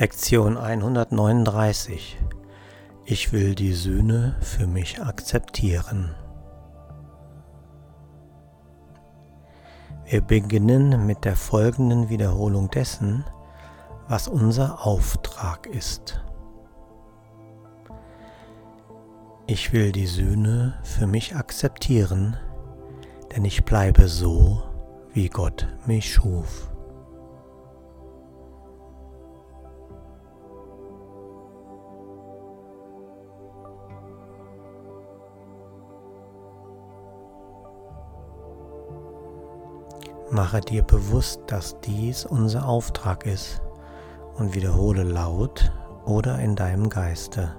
Lektion 139. Ich will die Sühne für mich akzeptieren. Wir beginnen mit der folgenden Wiederholung dessen, was unser Auftrag ist. Ich will die Sühne für mich akzeptieren, denn ich bleibe so, wie Gott mich schuf. Mache dir bewusst, dass dies unser Auftrag ist und wiederhole laut oder in deinem Geiste.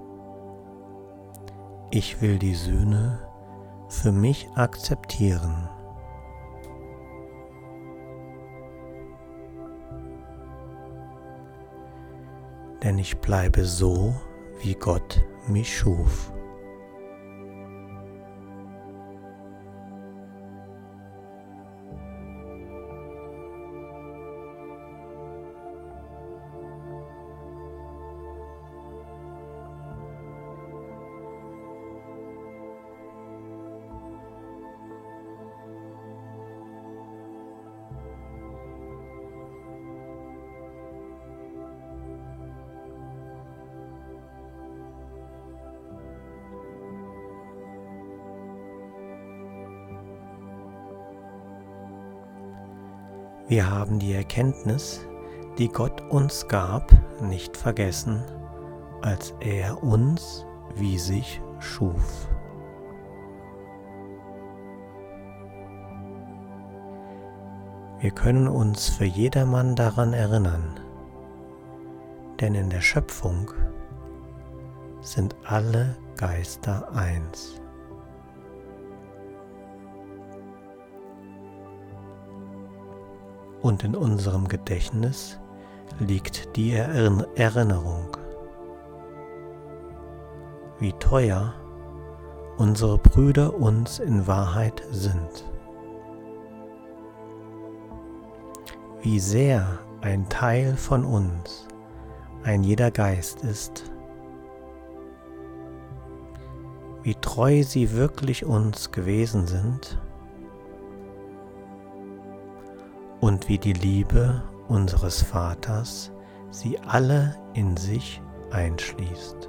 Ich will die Sühne für mich akzeptieren. Denn ich bleibe so, wie Gott mich schuf. Wir haben die Erkenntnis, die Gott uns gab, nicht vergessen, als er uns wie sich schuf. Wir können uns für jedermann daran erinnern, denn in der Schöpfung sind alle Geister eins. Und in unserem Gedächtnis liegt die Erinnerung, wie teuer unsere Brüder uns in Wahrheit sind, wie sehr ein Teil von uns ein jeder Geist ist, wie treu sie wirklich uns gewesen sind und wie die Liebe unseres Vaters sie alle in sich einschließt.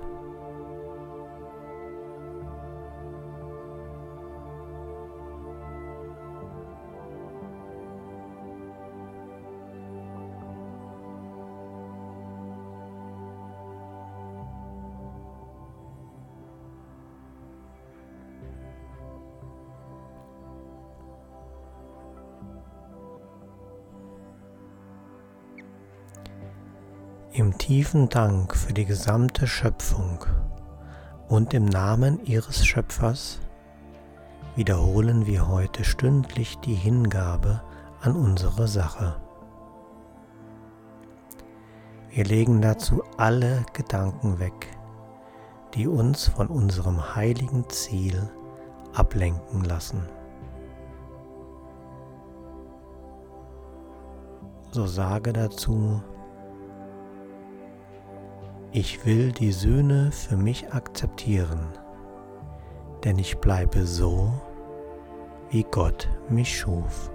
Im tiefen Dank für die gesamte Schöpfung und im Namen ihres Schöpfers wiederholen wir heute stündlich die Hingabe an unsere Sache. Wir legen dazu alle Gedanken weg, die uns von unserem heiligen Ziel ablenken lassen. So sage dazu: Ich will die Sühne für mich akzeptieren, denn ich bleibe so, wie Gott mich schuf.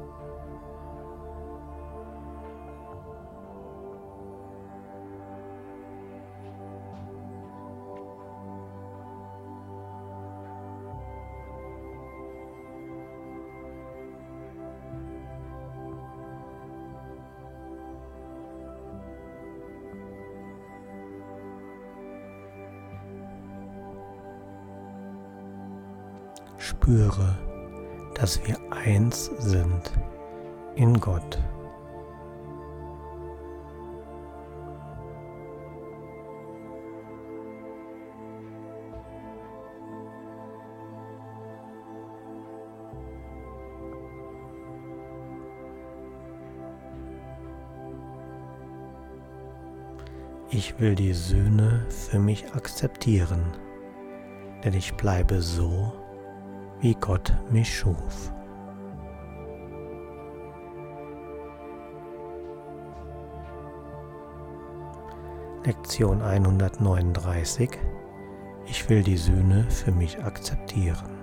Spüre, dass wir eins sind in Gott. Ich will die Sühne für mich akzeptieren, denn ich bleibe so, wie Gott mich schuf. Lektion 139. Ich will die Sühne für mich akzeptieren.